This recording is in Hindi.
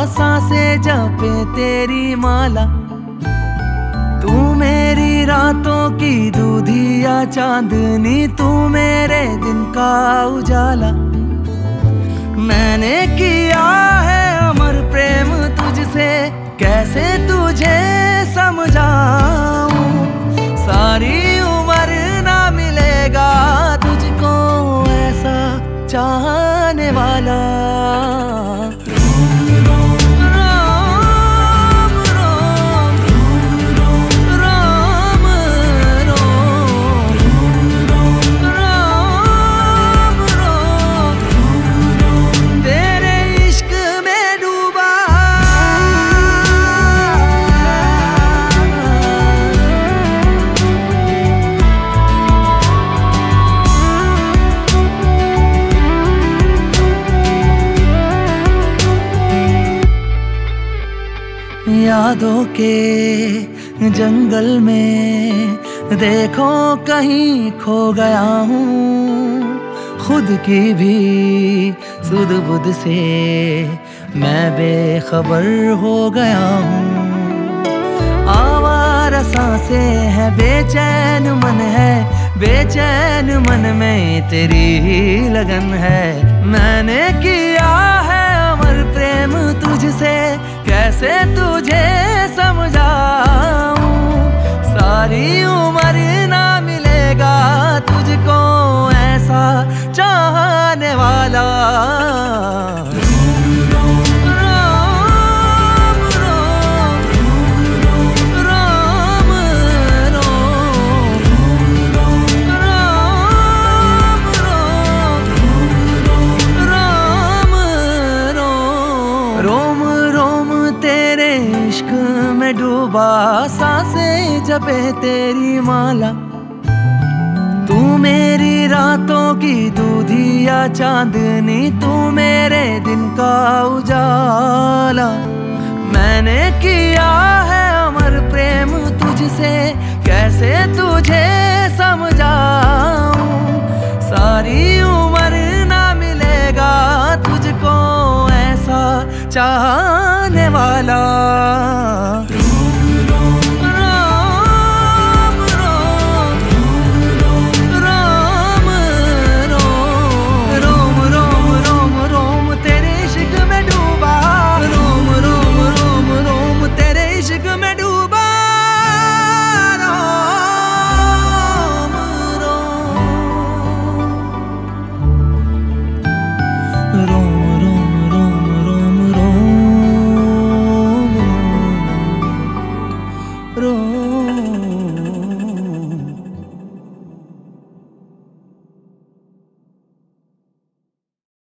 सांसें जपे तेरी माला। तू मेरी रातों की दूधिया चांदनी, तू मेरे दिन का उजाला। मैंने किया है अमर प्रेम तुझसे, कैसे तुझे समझाऊं। सारी उम्र ना मिलेगा तुझको ऐसा चाहने वाला। यादों के जंगल में देखो कहीं खो गया हूँ। खुद की भी सुध बुध से मैं बेखबर हो गया हूँ। आवारा सांसें है, बेचैन मन है, बेचैन मन में तेरी ही लगन है। मैंने किया है अमर प्रेम तुझसे, कैसे तुझे समझाऊं। सारी उम्र ना मिलेगा तुझको ऐसा चाहने वाला। रोम रोम तेरे इश्क में डूबा, सांसें जपे तेरी माला। तू मेरी रातों की दूधिया चांदनी, तू मेरे दिन का उजाला। मैंने किया है अमर प्रेम तुझसे, कैसे तुझे समझाऊं। सारी उम्र ना मिलेगा तुझको ऐसा चाहने वाला।